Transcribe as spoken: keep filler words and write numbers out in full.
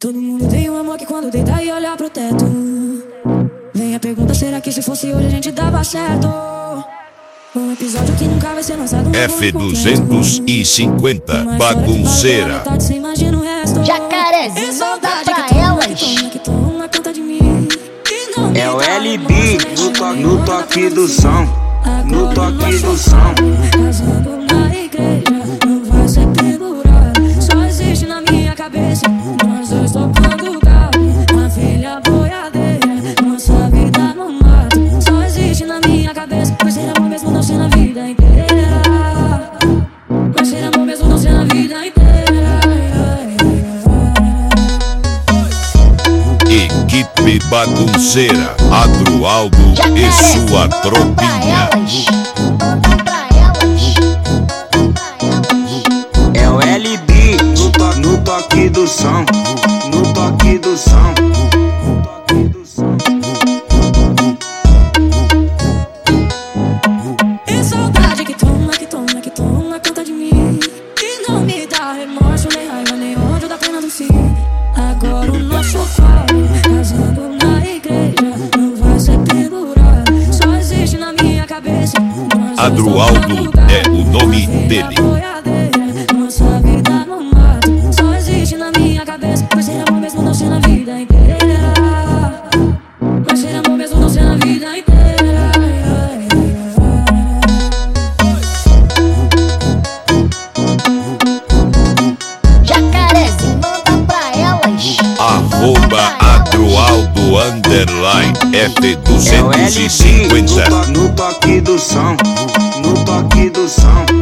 Todo mundo tem um amor que quando deita e olha pro teto. Vem a pergunta, será que se fosse hoje a gente dava certo? Um episódio que nunca vai ser lançado. F duzentos e cinquenta Bagunceira. Jacarezinho, manda pra elas. É o L B no, to no toque do som. No toque do som. Casando na igreja, não vai ser pendurado. Só existe na minha cabeça. Nós dois tocando carro, uma filha boiadeira. Nossa vida no mato. Só existe na minha cabeça. Vai ser amor mesmo não ser na vida inteira. Vai ser amor mesmo não ser na vida inteira. Equipe Bagunceira, Adroaldo e sua tropinha. É o L B no, to no toque do som. No toque do som. E saudade que toma, que toma, que toma conta de mim. E não me dá remorso, nem raiva, nem ódio da pena do fim. Agora o nosso pai, casando na igreja, não vai ser pendurado. Só existe na minha cabeça. Adroaldo é o nome dele. Nossa vida no mato. Só existe na minha cabeça. Vai ser amor mesmo não ser na vida inteira. Vai ser amor mesmo não ser na vida inteira. Jacarezinho, manda pra elas. Arroba Adroaldo underline F É o duzentos L e B cinquenta. no, to no toque do som. No toque do som.